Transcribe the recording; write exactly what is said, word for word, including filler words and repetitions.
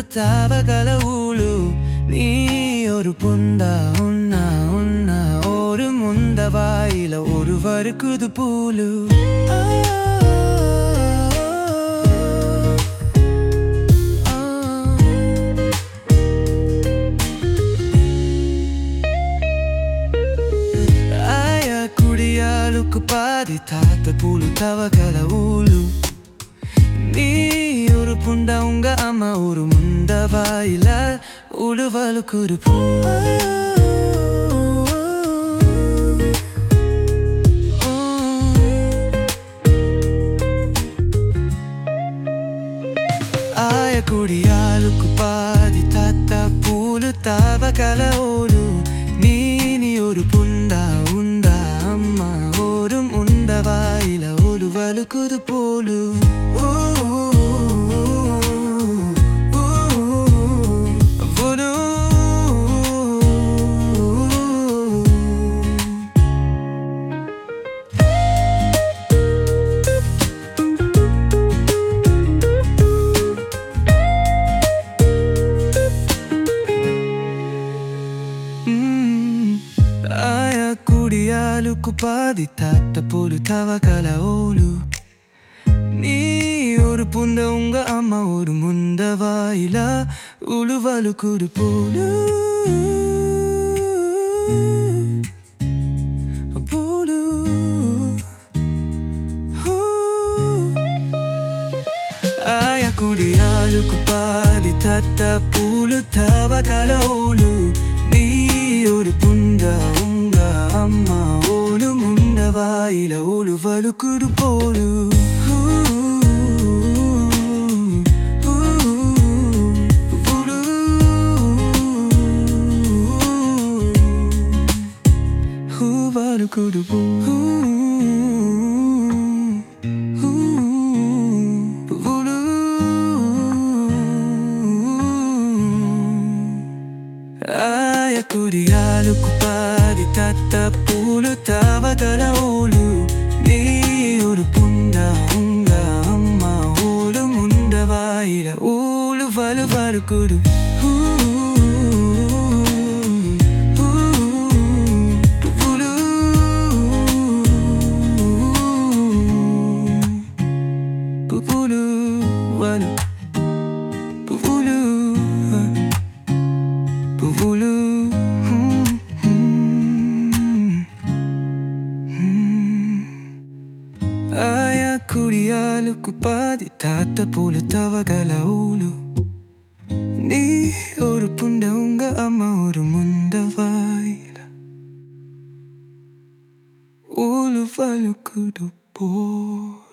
తావగల ఊలు నీ ஒரு புந்தா உன்னா உன்னா ஒரு முந்த வாயில ஒரு வறுக்குது பூலு ஆயா குடியாலுக்கு பாதி தாத்த பூலு தவகல ஊலு நீ ஒரு புண்டா உங்க அம்மா ஒரு முந்த வாயில உழுவலுக்குரு பூ ஆய குடியாலுக்கு பாதி தாத்தா பூலு தவகல ஊலு நீ நீ ஒரு புண்டா உண்டா அம்மா ஒரு முந்த வாயில உழுவலுக்குரு போலு కుడియాలుకు పాది తాత పూలు తవకల ఓలు நீ ஒரு புந்த உங்க அம்மா ஒரு முந்த வாயில உழுவலுக்குரு போலு போலு ஆய குடியாலுக்கு பாதி తాత పూలు తవకల ఓలు நீ ஒரு புந்த உங்க அம்மா ஒரு முந்த வாயில உழுவலுக்குரு போலு Kudu Aya kudialuku padi tata pulu tavagala olu Ni oru punda unga amma olu munda vaira olu valu valu kudu Aya kudialuku padi tata pulu tavagala olu Ni oru punda unga amma oru munda vaira olu valu kudu po